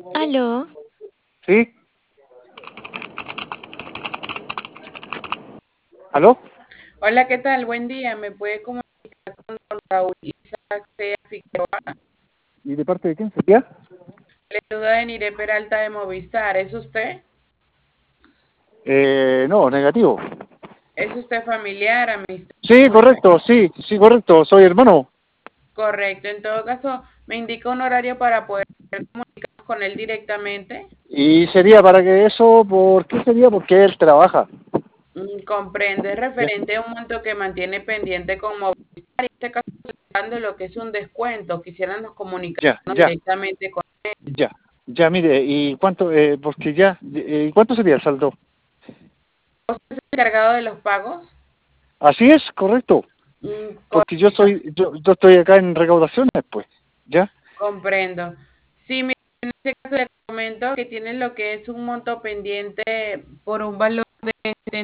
Aló, ¿Sí? ¿Aló? Hola, ¿qué tal? Buen día. ¿Me puede comunicar con don Raúl Isaac Sea Figueroa? ¿Y de parte de quién sería? Le saluda de Nire Peralta de Movistar. ¿Es usted? No, negativo. ¿Es usted familiar, Sí, amistoso? correcto, sí, correcto, soy hermano. Correcto. En todo caso, me indica un horario para poder comunicarnos con él directamente. Y sería para que eso, ¿por qué sería? Porque él trabaja. Comprendo. Es Ya, referente a un monto que mantiene pendiente con Movistar. En este caso, dando lo que es un descuento. Quisiéramos ya, comunicarnos ya, directamente con ya, ya, mire, ¿y cuánto? Porque ya, ¿cuánto sería el saldo? el encargado de los pagos. Así es, correcto, porque Correcto. yo estoy acá en recaudaciones, pues, ¿ya? Comprendo. Sí, mire, en este caso le comento que tiene lo que es un monto pendiente por un valor de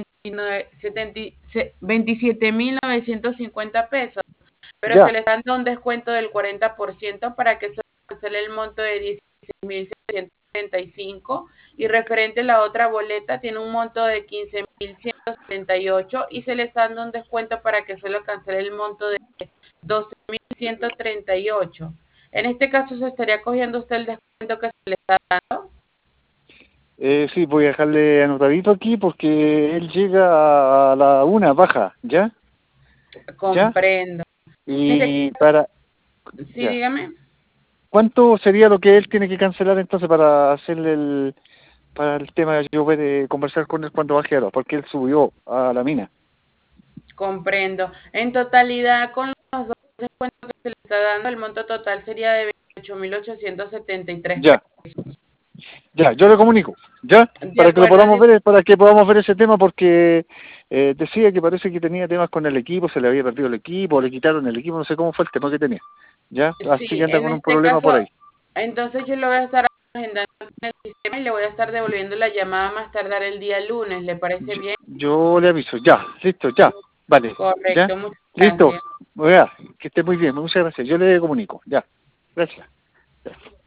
27.950 pesos, pero se Ya, le está dando un descuento del 40% para que se cancele el monto de 16.735 y referente a la otra boleta tiene un monto de 15.178 y se le está dando un descuento para que solo cancele el monto de 12.138. En este caso se estaría cogiendo usted el descuento que se le está dando. sí, voy a dejarle anotadito aquí porque él llega a la una baja, ¿ya? ¿Ya? Comprendo. En este Y para, sí, ya. dígame. ¿Cuánto sería lo que él tiene que cancelar entonces para hacerle para el tema de yo ver, conversar con él cuando baje a los, porque él subió a la mina? Comprendo. En totalidad, con los dos descuentos que se le está dando, el monto total sería de 28.873 Ya, pesos. ya, yo le comunico, ya, De para que lo acuerdo, podamos ver, para que podamos ver ese tema, porque decía que parece que tenía temas con el equipo, se le había perdido el equipo, le quitaron el equipo, no sé cómo fue el tema que tenía, ya, así sí, que anda en con un este problema por caso, ahí. entonces yo lo voy a estar agendando en el sistema y le voy a estar devolviendo la llamada más tardar el día lunes. ¿Le parece bien? Yo le aviso, ya, listo, ya, vale, ya, Correcto, muchas listo, gracias. oiga, que esté muy bien, muchas gracias, yo le comunico, ya, gracias. Ya.